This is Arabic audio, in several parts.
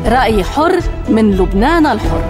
رأي حر من لبنان الحر.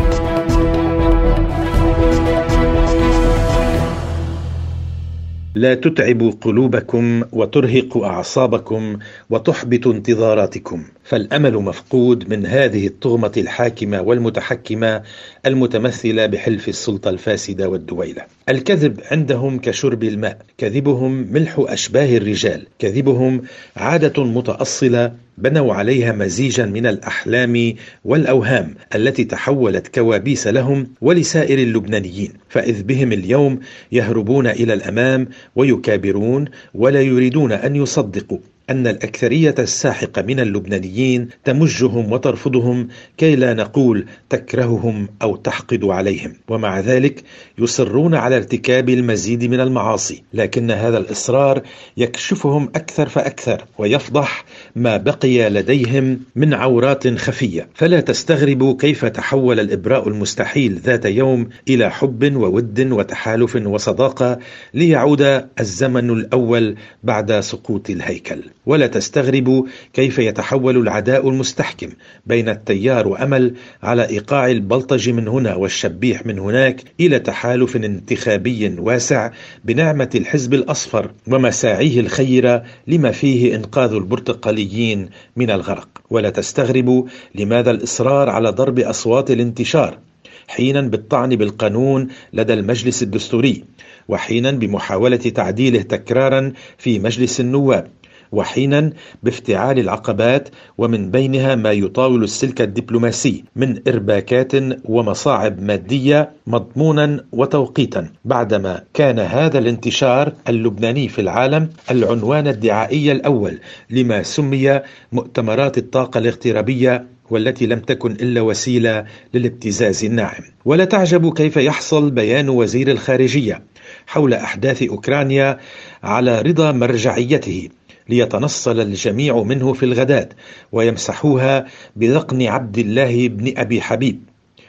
لا تتعبوا قلوبكم وترهقوا أعصابكم وتحبط انتظاراتكم، فالأمل مفقود من هذه الطغمة الحاكمة والمتحكمة المتمثلة بحلف السلطة الفاسدة والدويلة. الكذب عندهم كشرب الماء، كذبهم ملح أشباه الرجال، كذبهم عادة متأصلة بنوا عليها مزيجا من الأحلام والأوهام التي تحولت كوابيس لهم ولسائر اللبنانيين، فإذ بهم اليوم يهربون إلى الأمام ويكابرون ولا يريدون أن يصدقوا أن الأكثرية الساحقة من اللبنانيين تمجهم وترفضهم، كي لا نقول تكرههم أو تحقد عليهم، ومع ذلك يصرون على ارتكاب المزيد من المعاصي. لكن هذا الإصرار يكشفهم أكثر فأكثر ويفضح ما بقي لديهم من عورات خفية. فلا تستغربوا كيف تحول الإبراء المستحيل ذات يوم إلى حب وود وتحالف وصداقة ليعود الزمن الأول بعد سقوط الهيكل. ولا تستغربوا كيف يتحول العداء المستحكم بين التيار وأمل على إيقاع البلطج من هنا والشبيح من هناك إلى تحالف انتخابي واسع بنعمة الحزب الأصفر ومساعيه الخيرة لما فيه إنقاذ البرتقاليين من الغرق. ولا تستغربوا لماذا الإصرار على ضرب أصوات الانتشار، حينا بالطعن بالقانون لدى المجلس الدستوري، وحينا بمحاولة تعديله تكرارا في مجلس النواب، وحينا بافتعال العقبات ومن بينها ما يطاول السلك الدبلوماسي من إرباكات ومصاعب مادية مضمونا وتوقيتا، بعدما كان هذا الانتشار اللبناني في العالم العنوان الدعائي الأول لما سمي مؤتمرات الطاقة الاغترابية، والتي لم تكن إلا وسيلة للابتزاز الناعم. ولا تعجبوا كيف يحصل بيان وزير الخارجية حول أحداث أوكرانيا على رضا مرجعيته، ليتنصل الجميع منه في الغداة ويمسحوها بذقن عبد الله بن أبي حبيب،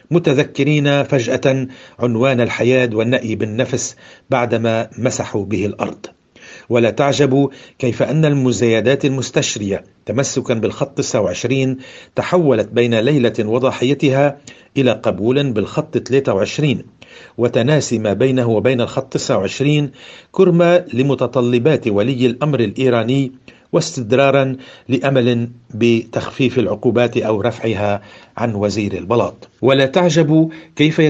متذكرين فجأة عنوان الحياة والنأي بالنفس بعدما مسحوا به الأرض. ولا تعجبوا كيف أن المزايدات المستشرية تمسكا بالخط 29 تحولت بين ليلة وضحيتها إلى قبول بالخط 23، وتناسي ما بينه وبين الخط 29 كرمة لمتطلبات ولي الأمر الإيراني واستدرارا لأمل بتخفيف العقوبات أو رفعها عن وزير البلاط. ولا تعجبوا كيف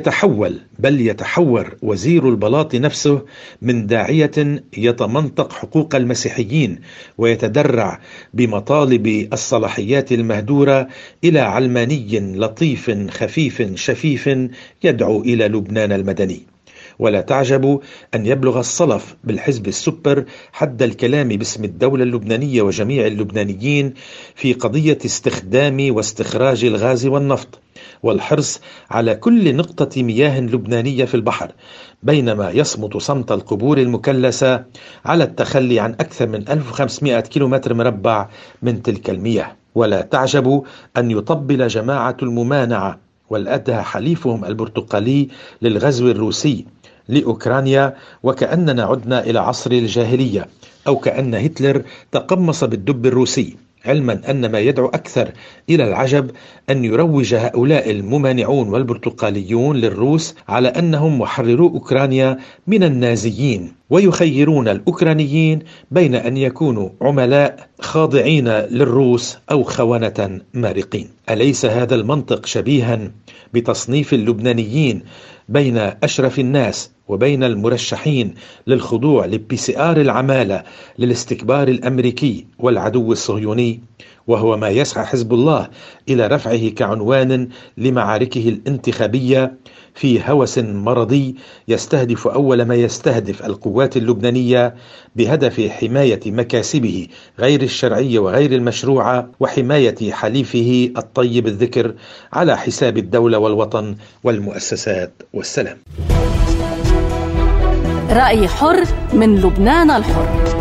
بل يتحور وزير البلاط نفسه من داعية يتمنطق حقوق المسيحيين ويتدرع بمطالب الصلاحيات المهدورة إلى علماني لطيف خفيف شفيف يدعو إلى لبنان المدني. ولا تعجبوا أن يبلغ الصلف بالحزب السوبر حد الكلام باسم الدولة اللبنانية وجميع اللبنانيين في قضية استخدام واستخراج الغاز والنفط والحرص على كل نقطة مياه لبنانية في البحر، بينما يصمت صمت القبور المكلسة على التخلي عن أكثر من 1500 كيلومتر مربع من تلك المياه. ولا تعجبوا أن يطبل جماعة الممانعة والأدهى حليفهم البرتقالي للغزو الروسي لأوكرانيا وكأننا عدنا إلى عصر الجاهلية، أو كأن هتلر تقمص بالدب الروسي، علما أن ما يدعو أكثر إلى العجب أن يروج هؤلاء الممانعون والبرتقاليون للروس على أنهم محررو أوكرانيا من النازيين، ويخيرون الأوكرانيين بين أن يكونوا عملاء خاضعين للروس أو خونة مارقين. أليس هذا المنطق شبيها بتصنيف اللبنانيين بين أشرف الناس وبين المرشحين للخضوع لPCR العمالة للاستكبار الأمريكي والعدو الصهيوني، وهو ما يسعى حزب الله إلى رفعه كعنوان لمعاركه الانتخابية في هوس مرضي يستهدف أول ما يستهدف القوات اللبنانية بهدف حماية مكاسبه غير الشرعية وغير المشروعة وحماية حليفه الطيب الذكر على حساب الدولة والوطن والمؤسسات والسلام. رأي حر من لبنان الحر.